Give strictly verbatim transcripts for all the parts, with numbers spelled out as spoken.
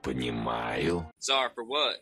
Понимаю. Sorry for what?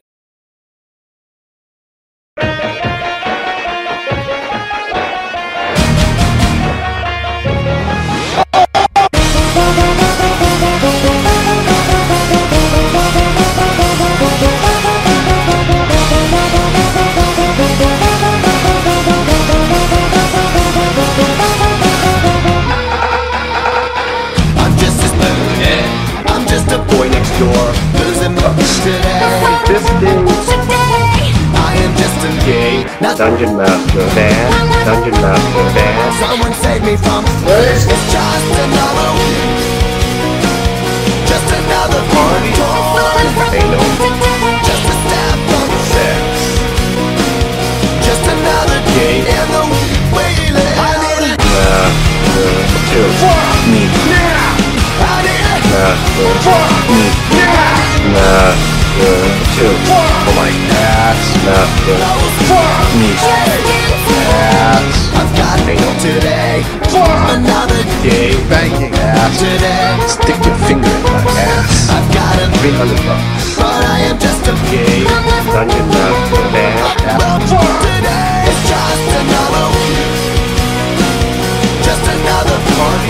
I'm just as moody. I'm just a boy next door, losing books today. This is I am just a gay. Now Dungeon Master Dan. Dungeon Master Dan. someone save me from this. It's just another week. Just another party. They know. Just a step from sex. Just another day in the week we live. I need it Master two. Me. now. I need it Master. Me. now. Master two. Oh my ass. Master. Me. Ass. I've got it today. Another day. Banking ass. Today. Stick your finger in my ass. I've got a Three hundred bucks. but I am just a gay. Dungeon Master Dan. Well, today is just another week. Just another party.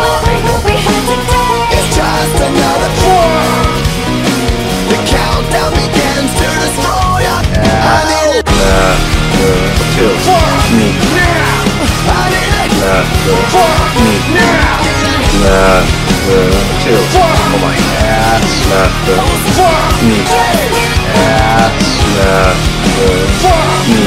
It's just another party. The countdown begins to destroy us. I need it Master two. Me. now. I need it Master. Me. now. Master two. Oh my ass. Master. Me. Ass. Master. Me.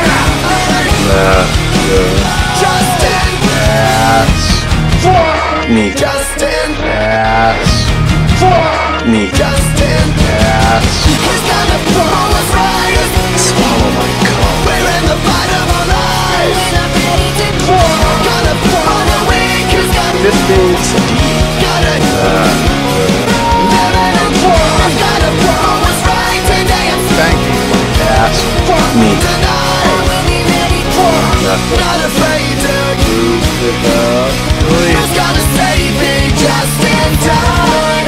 Master. Justin. Ass. Me. Justin. Ass. Me. Justin. Ass. He's gonna blow us right. Swallow my cum. We're in the fight of our lives. Gonna run away, 'cause got This is deep. gotta living in war. Gotta blow us right today. I'm Thank you. Ass. Me. tonight. Nothing. Not afraid to Use it up. Who's gonna save me just in time?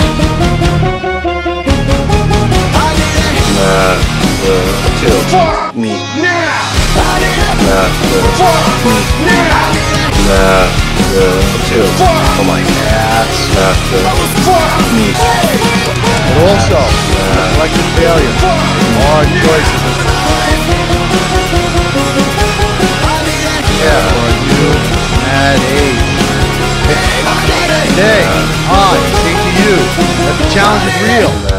I need it Master two. Me. now. I need it Master. Me. now. Master two. Oh my ass. Master. Me. And also, collective failure. Hard choices. Yeah, for you at age. Today, I say to you that the challenge is real.